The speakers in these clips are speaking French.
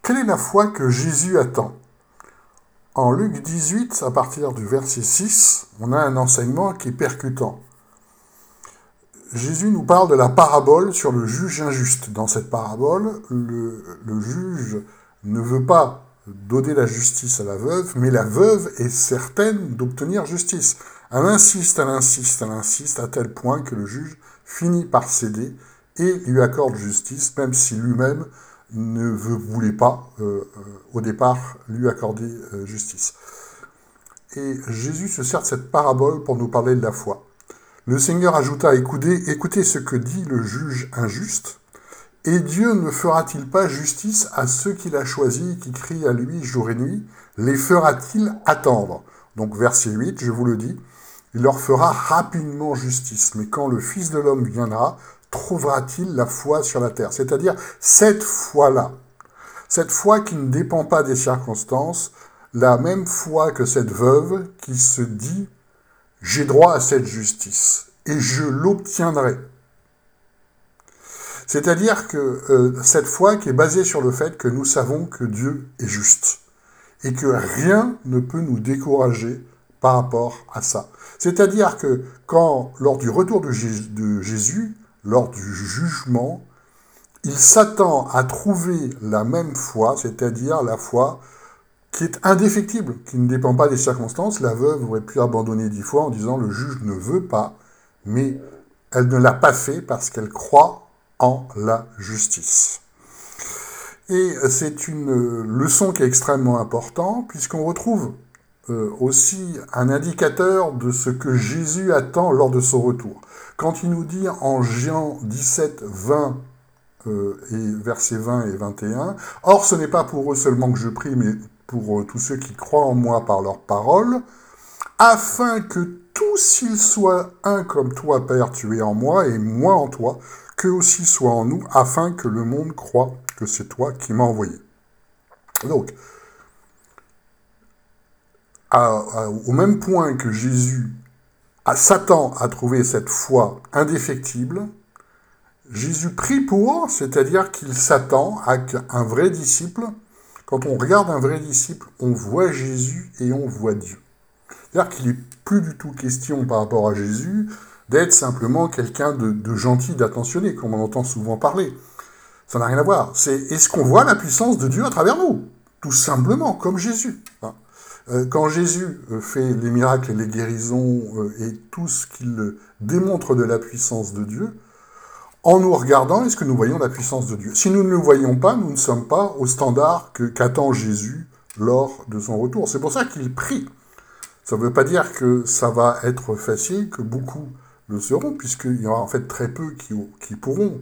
Quelle est la foi que Jésus attend? En Luc 18, à partir du verset 6, on a un enseignement qui est percutant. Jésus nous parle de la parabole sur le juge injuste. Dans cette parabole, le juge ne veut pas donner la justice à la veuve, mais la veuve est certaine d'obtenir justice. Elle insiste, elle insiste, elle insiste, à tel point que le juge finit par céder et lui accorde justice, même si lui-même ne voulait pas, au départ, lui accorder justice. Et Jésus se sert de cette parabole pour nous parler de la foi. Le Seigneur ajouta, écoutez ce que dit le juge injuste, et Dieu ne fera-t-il pas justice à ceux qu'il a choisis, qui crient à lui jour et nuit? Les fera-t-il attendre? Donc verset 8, je vous le dis, il leur fera rapidement justice, mais quand le Fils de l'homme viendra, trouvera-t-il la foi sur la terre? C'est-à-dire cette foi-là, cette foi qui ne dépend pas des circonstances, la même foi que cette veuve qui se dit « j'ai droit à cette justice et je l'obtiendrai ». C'est-à-dire que cette foi qui est basée sur le fait que nous savons que Dieu est juste et que rien ne peut nous décourager par rapport à ça. C'est-à-dire que lors du retour de Jésus, lors du jugement, il s'attend à trouver la même foi, c'est-à-dire la foi qui est indéfectible, qui ne dépend pas des circonstances. La veuve aurait pu abandonner 10 fois en disant « le juge ne veut pas », mais elle ne l'a pas fait parce qu'elle croit en la justice. Et c'est une leçon qui est extrêmement importante, puisqu'on retrouve aussi un indicateur de ce que Jésus attend lors de son retour. Quand il nous dit en Jean 17, 20, et versets 20 et 21, « Or, ce n'est pas pour eux seulement que je prie, mais pour tous ceux qui croient en moi par leurs paroles, afin que tous ils soient un comme toi, Père, tu es en moi, et moi en toi, qu'eux aussi soient en nous, afin que le monde croie que c'est toi qui m'as envoyé. » Donc, au même point que Jésus s'attend à trouver cette foi indéfectible, Jésus prie pour, c'est-à-dire qu'il s'attend à qu'un vrai disciple, quand on regarde un vrai disciple, on voit Jésus et on voit Dieu. C'est-à-dire qu'il n'est plus du tout question par rapport à Jésus d'être simplement quelqu'un de gentil, d'attentionné, comme on entend souvent parler. Ça n'a rien à voir. C'est est-ce qu'on voit la puissance de Dieu à travers nous? Tout simplement, comme Jésus. Quand Jésus fait les miracles et les guérisons et tout ce qu'il démontre de la puissance de Dieu, en nous regardant, est-ce que nous voyons la puissance de Dieu? Si nous ne le voyons pas, nous ne sommes pas au standard qu'attend Jésus lors de son retour. C'est pour ça qu'il prie. Ça ne veut pas dire que ça va être facile, que beaucoup le seront, puisqu'il y aura en fait très peu qui pourront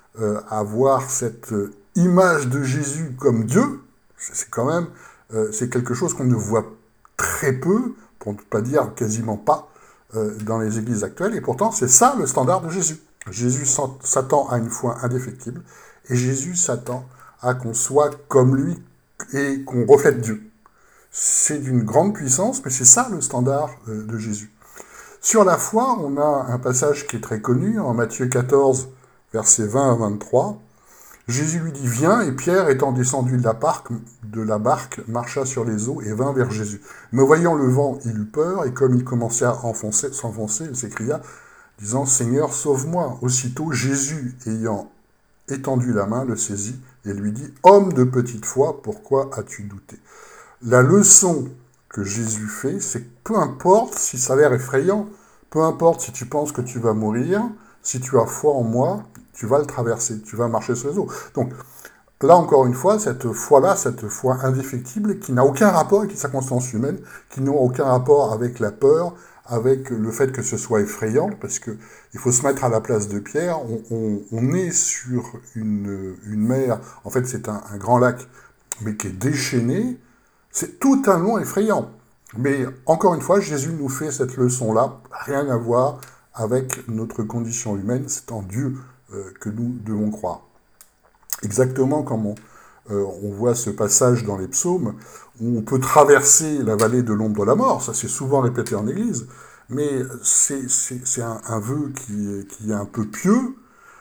avoir cette image de Jésus comme Dieu. C'est quand même c'est quelque chose qu'on ne voit très peu, pour ne pas dire quasiment pas, dans les églises actuelles, et pourtant c'est ça le standard de Jésus. Jésus s'attend à une foi indéfectible, et Jésus s'attend à qu'on soit comme lui et qu'on reflète Dieu. C'est d'une grande puissance, mais c'est ça le standard de Jésus. Sur la foi, on a un passage qui est très connu, en Matthieu 14, versets 20 à 23. Jésus lui dit « Viens », et Pierre, étant descendu de la barque, marcha sur les eaux et vint vers Jésus. Mais voyant le vent, il eut peur, et comme il commençait à s'enfoncer, il s'écria, disant « Seigneur, sauve-moi ». Aussitôt, Jésus, ayant étendu la main, le saisit et lui dit « Homme de petite foi, pourquoi as-tu douté ?» La leçon que Jésus fait, c'est que peu importe si ça a l'air effrayant, peu importe si tu penses que tu vas mourir, si tu as foi en moi, tu vas le traverser, tu vas marcher sur les eaux. Donc, là encore une fois, cette foi-là, cette foi indéfectible, qui n'a aucun rapport avec les circonstances humaines, qui n'a aucun rapport avec la peur, avec le fait que ce soit effrayant, parce que il faut se mettre à la place de Pierre. On est sur une mer, en fait c'est un grand lac, mais qui est déchaîné. C'est totalement effrayant. Mais encore une fois, Jésus nous fait cette leçon-là, rien à voir avec notre condition humaine, c'est en Dieu que nous devons croire. Exactement comme on voit ce passage dans les psaumes, où on peut traverser la vallée de l'ombre de la mort, ça c'est souvent répété en Église, mais c'est un vœu qui est un peu pieux,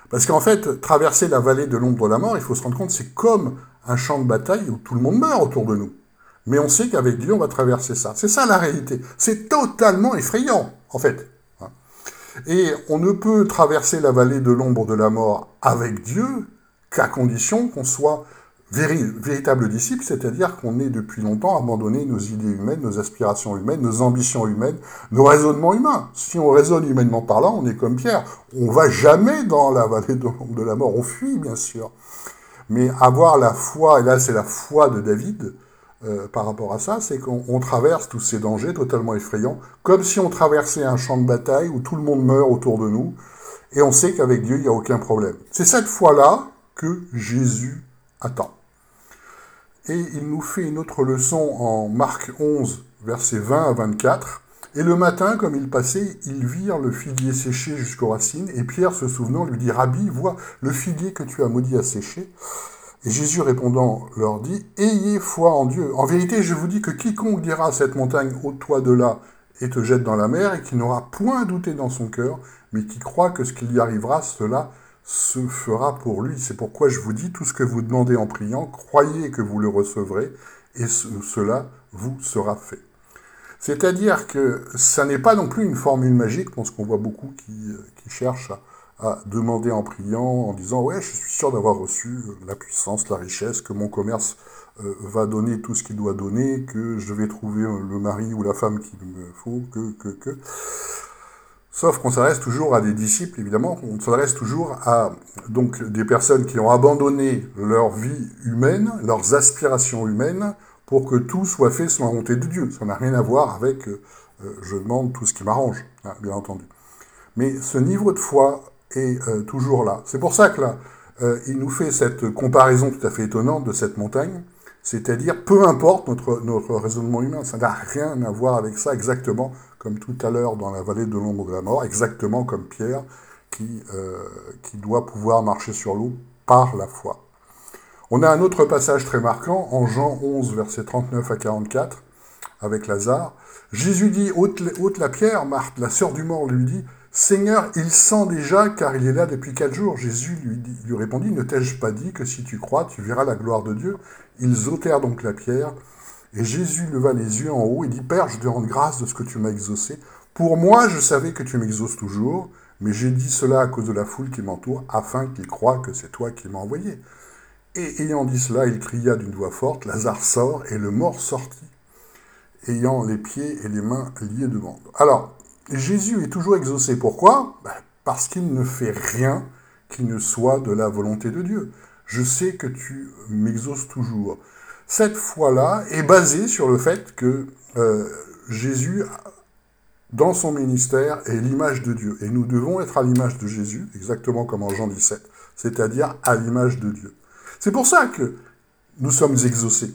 Parce qu'en fait, traverser la vallée de l'ombre de la mort, il faut se rendre compte, c'est comme un champ de bataille où tout le monde meurt autour de nous. Mais on sait qu'avec Dieu, on va traverser ça. C'est ça la réalité. C'est totalement effrayant, en fait. Et on ne peut traverser la vallée de l'ombre de la mort avec Dieu qu'à condition qu'on soit véritable disciple, c'est-à-dire qu'on ait depuis longtemps abandonné nos idées humaines, nos aspirations humaines, nos ambitions humaines, nos raisonnements humains. Si on raisonne humainement parlant, on est comme Pierre. On va jamais dans la vallée de l'ombre de la mort. On fuit, bien sûr. Mais avoir la foi, et là c'est la foi de David, par rapport à ça, c'est qu'on traverse tous ces dangers totalement effrayants, comme si on traversait un champ de bataille où tout le monde meurt autour de nous, et on sait qu'avec Dieu, il n'y a aucun problème. C'est cette foi-là que Jésus attend. Et il nous fait une autre leçon en Marc 11, versets 20 à 24. « Et le matin, comme ils passaient, ils virent le figuier séché jusqu'aux racines, et Pierre, se souvenant, lui dit, « Rabbi, vois, le figuier que tu as maudit a séché. » Et Jésus répondant leur dit, « Ayez foi en Dieu. En vérité, je vous dis que quiconque dira à cette montagne, ôte-toi de là et te jette dans la mer, et qui n'aura point douté dans son cœur, mais qui croit que ce qui lui arrivera, cela se fera pour lui. C'est pourquoi je vous dis, tout ce que vous demandez en priant, croyez que vous le recevrez, et cela vous sera fait. » C'est-à-dire que ça n'est pas non plus une formule magique, parce qu'on voit beaucoup qui cherchent à demander en priant, en disant « Ouais, je suis sûr d'avoir reçu la puissance, la richesse, que mon commerce va donner tout ce qu'il doit donner, que je vais trouver le mari ou la femme qu'il me faut, que... » Sauf qu'on s'adresse toujours à des disciples, évidemment, on s'adresse toujours à donc des personnes qui ont abandonné leur vie humaine, leurs aspirations humaines, pour que tout soit fait selon la volonté de Dieu. Ça n'a rien à voir avec je demande tout ce qui m'arrange, hein, bien entendu. Mais ce niveau de foi est toujours là. C'est pour ça que là, il nous fait cette comparaison tout à fait étonnante de cette montagne, c'est-à-dire peu importe notre raisonnement humain, ça n'a rien à voir avec ça, exactement comme tout à l'heure dans la vallée de l'ombre de la mort, exactement comme Pierre qui doit pouvoir marcher sur l'eau par la foi. On a un autre passage très marquant, en Jean 11, versets 39 à 44, avec Lazare. Jésus dit, ôte la pierre, Marthe, la sœur du mort, lui dit, Seigneur, il sent déjà, car il est là depuis 4 jours. Jésus lui répondit, ne t'ai-je pas dit que si tu crois, tu verras la gloire de Dieu? Ils ôtèrent donc la pierre, et Jésus leva les yeux en haut et dit, Père, je te rends grâce de ce que tu m'as exaucé. Pour moi, je savais que tu m'exauces toujours, mais j'ai dit cela à cause de la foule qui m'entoure, afin qu'ils croient que c'est toi qui m'as envoyé. Et ayant dit cela, il cria d'une voix forte, Lazare sort, et le mort sortit, ayant les pieds et les mains liés de bandes. Alors, Jésus est toujours exaucé. Pourquoi? Parce qu'il ne fait rien qui ne soit de la volonté de Dieu. Je sais que tu m'exauces toujours. Cette foi-là est basée sur le fait que Jésus, dans son ministère, est l'image de Dieu. Et nous devons être à l'image de Jésus, exactement comme en Jean 17, c'est-à-dire à l'image de Dieu. C'est pour ça que nous sommes exaucés.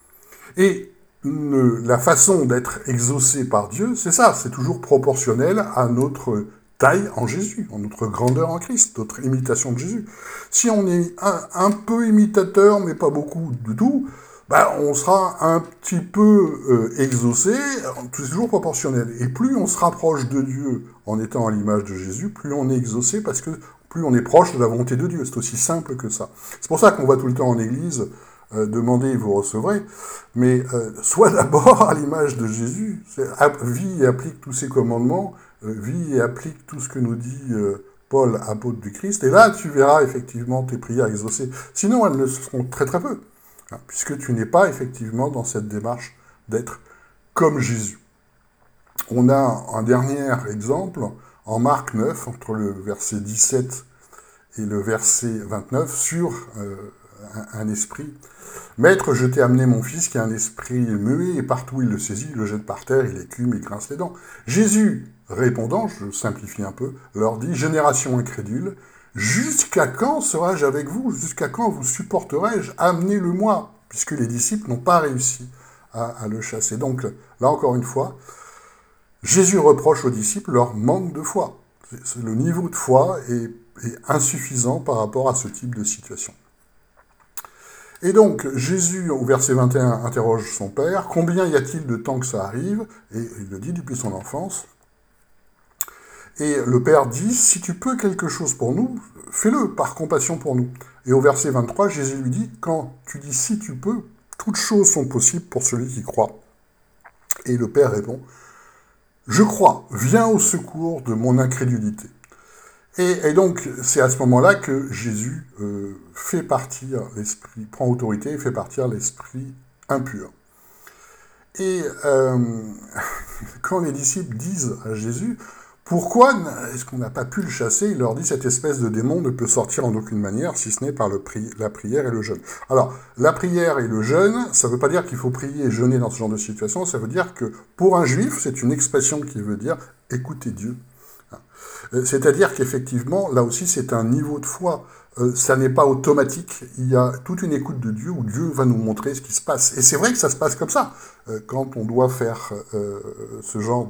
Et la façon d'être exaucé par Dieu, c'est ça, c'est toujours proportionnel à notre taille en Jésus, en notre grandeur en Christ, notre imitation de Jésus. Si on est un peu imitateur, mais pas beaucoup du tout, on sera un petit peu exaucé, c'est toujours proportionnel. Et plus on se rapproche de Dieu en étant à l'image de Jésus, plus on est exaucé, parce que plus on est proche de la volonté de Dieu. C'est aussi simple que ça. C'est pour ça qu'on va tout le temps en église, demandez et vous recevrez, mais sois d'abord à l'image de Jésus, vis et applique tous ses commandements, vis et applique tout ce que nous dit Paul, apôtre du Christ, et là tu verras effectivement tes prières exaucées. Sinon elles le seront très très peu, hein, puisque tu n'es pas effectivement dans cette démarche d'être comme Jésus. On a un dernier exemple, en Marc 9, entre le verset 17 et le verset 29, sur un esprit. « Maître, je t'ai amené mon fils qui a un esprit muet, et partout il le saisit, il le jette par terre, il écume, il grince les dents. » Jésus, répondant, je simplifie un peu, leur dit « Génération incrédule, jusqu'à quand serai-je avec vous? Jusqu'à quand vous supporterai-je? Amenez-le-moi » puisque les disciples n'ont pas réussi à le chasser. Donc, là encore une fois, Jésus reproche aux disciples leur manque de foi. Le niveau de foi est insuffisant par rapport à ce type de situation. Et donc, Jésus, au verset 21, interroge son Père, « Combien y a-t-il de temps que ça arrive ?» Et il le dit depuis son enfance. Et le Père dit, si tu peux quelque chose pour nous, fais-le par compassion pour nous. Et au verset 23, Jésus lui dit, quand tu dis si tu peux, toutes choses sont possibles pour celui qui croit. Et le Père répond, je crois, viens au secours de mon incrédulité. Et donc, c'est à ce moment-là que Jésus fait partir l'esprit, prend autorité et fait partir l'esprit impur. Et quand les disciples disent à Jésus, pourquoi est-ce qu'on n'a pas pu le chasser? Il leur dit, cette espèce de démon ne peut sortir en aucune manière, si ce n'est par la prière et le jeûne. Alors, la prière et le jeûne, ça ne veut pas dire qu'il faut prier et jeûner dans ce genre de situation, ça veut dire que, pour un juif, c'est une expression qui veut dire « écoutez Dieu ». C'est-à-dire qu'effectivement, là aussi, c'est un niveau de foi. Ça n'est pas automatique. Il y a toute une écoute de Dieu où Dieu va nous montrer ce qui se passe. Et c'est vrai que ça se passe comme ça. Quand on doit faire ce genre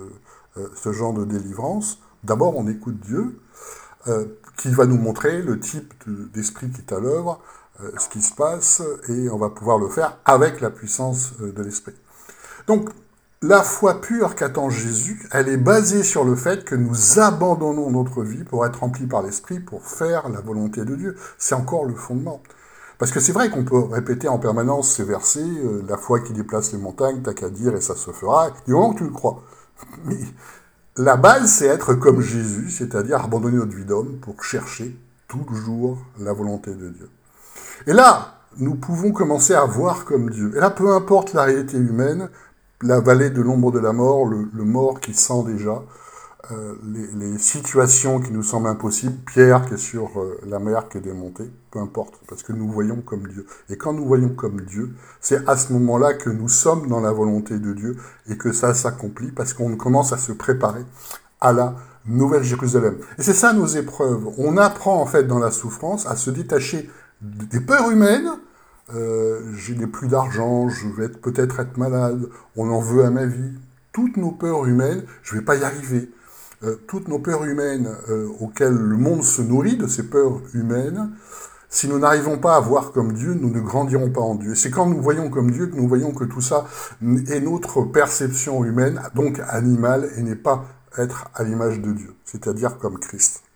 de délivrance, d'abord on écoute Dieu, qui va nous montrer le type d'esprit qui est à l'œuvre, ce qui se passe, et on va pouvoir le faire avec la puissance de l'esprit. Donc, la foi pure qu'attend Jésus, elle est basée sur le fait que nous abandonnons notre vie pour être remplis par l'Esprit, pour faire la volonté de Dieu. C'est encore le fondement. Parce que c'est vrai qu'on peut répéter en permanence ces versets, la foi qui déplace les montagnes, t'as qu'à dire et ça se fera, du moment que tu le crois. Mais la base, c'est être comme Jésus, c'est-à-dire abandonner notre vie d'homme pour chercher toujours la volonté de Dieu. Et là, nous pouvons commencer à voir comme Dieu. Et là, peu importe la réalité humaine, la vallée de l'ombre de la mort, le mort qui sent déjà, les situations qui nous semblent impossibles, Pierre qui est sur la mer qui est démontée, peu importe, parce que nous voyons comme Dieu. Et quand nous voyons comme Dieu, c'est à ce moment-là que nous sommes dans la volonté de Dieu et que ça s'accomplit, parce qu'on commence à se préparer à la Nouvelle Jérusalem. Et c'est ça nos épreuves. On apprend en fait dans la souffrance à se détacher des peurs humaines. Je n'ai plus d'argent, je vais peut-être être malade, on en veut à ma vie. Toutes nos peurs humaines, je ne vais pas y arriver. Toutes nos peurs humaines auxquelles le monde se nourrit, de ces peurs humaines, si nous n'arrivons pas à voir comme Dieu, nous ne grandirons pas en Dieu. Et c'est quand nous voyons comme Dieu que nous voyons que tout ça est notre perception humaine, donc animale, et n'est pas être à l'image de Dieu, c'est-à-dire comme Christ.